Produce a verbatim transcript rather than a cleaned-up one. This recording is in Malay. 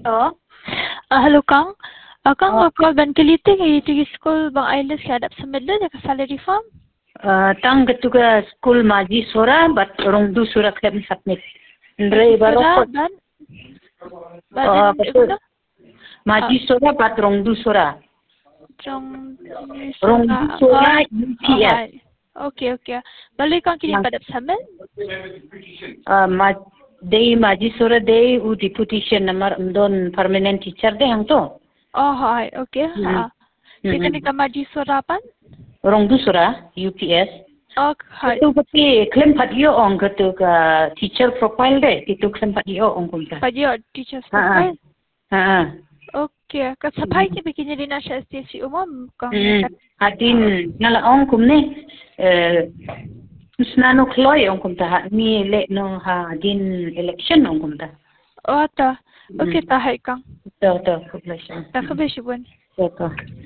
Hello. Ah, hello Kang. Ah, Kang Uh, uh, call ban kelite kay tigi school bang Ailes kay adap sa medlo ya ka salary farm. uh, tang ketuga school maji sora but rong du sura klem submit. Ndre Maji barok sura kot. ban Uh, ban betul. guna. Maji sora but rong du sura. Trong ni Rong sura. du sura Oh, U P S. hai. Okay, okay. Balik Kang kini padap sa med. Uh, ma day maji sora day u deputation namar umdon permanent teacher day hang to. Oh, hai. Okay. Hmm. Ha. Kita ni ka maji sura ban. Rong du sura U P S. Oh, hai. Itu beti claim patio ong ketuga teacher profile deh. Itu claim patio ong kumta. Padio teachers Ha ha. profile. Ha ha. Okay. Ka sapai ki bikin ni na siya S T C umam Kang. Hmm. Hadin ngalaong kumne eh Snano kloy ong kumta ha ni le no ha din election ong kumta. Oh, ta. Okay, ta hai Kang. To to population. Ta ka besibon. To to.